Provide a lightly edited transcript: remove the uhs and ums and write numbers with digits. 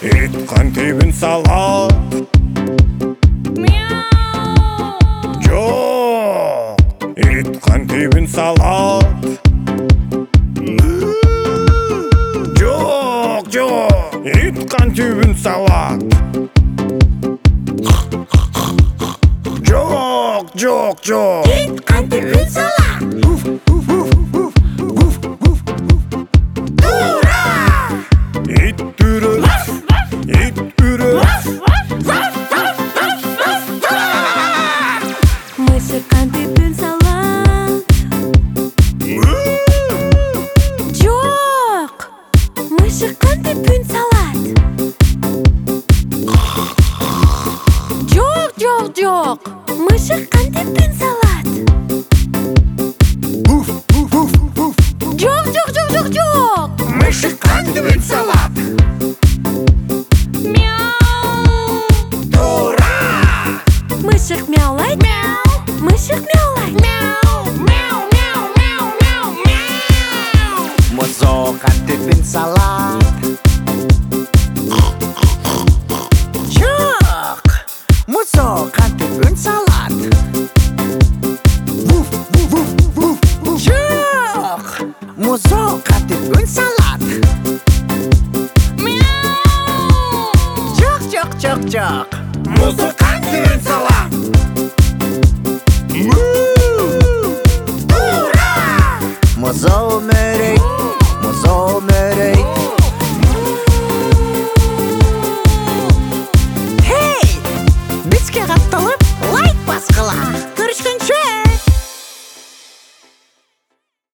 Ит қантебін салат. Жоқ, ит қантебін салат. Жоқ, ит қантебін салат. Жоқ, ит қантебін салат. Тура! Ит үрі, ит үрі. Мышек қантебін салат. Жоқ, мышек қантебін салат. Жоқ, мышек қантебін салат. Жоқ, Мышек қантебін салат. мяу. Тура! Мышек мяулайды. Мышек мяулайды. Музо қантебін салат. Жоқ, музо қантебін салат. Жоқ, музо қантебін салат. Жоқ. Музы қантебін салат. Музо мерей, музо